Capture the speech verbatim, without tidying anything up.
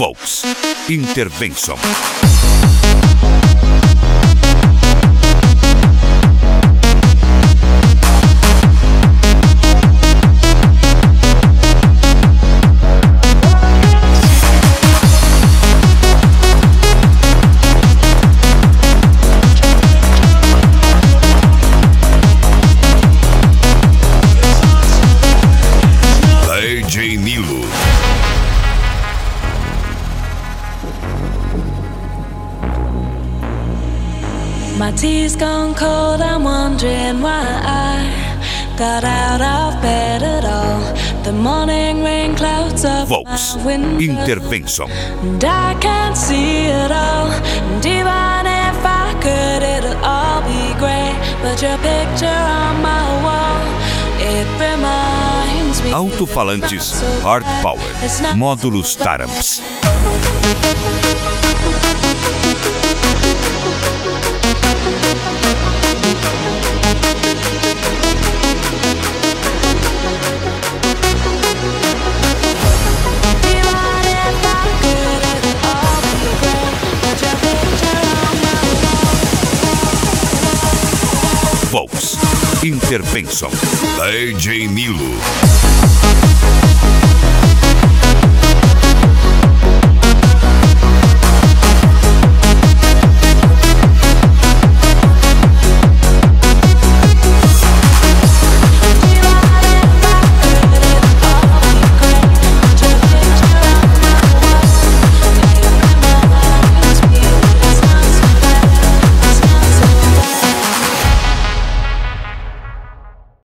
Volks Intervention. D J Nilo. My tea's gone cold, I'm wondering why I got out of bed at all. The morning rain clouds up Volks my window, Intervention. and I can't see it all. And even if I could, it'll all be great. But your picture on my wall, it reminds me. Alto-falantes Hard Power. Módulos Taramps. Volks Intervention. D J Nilo.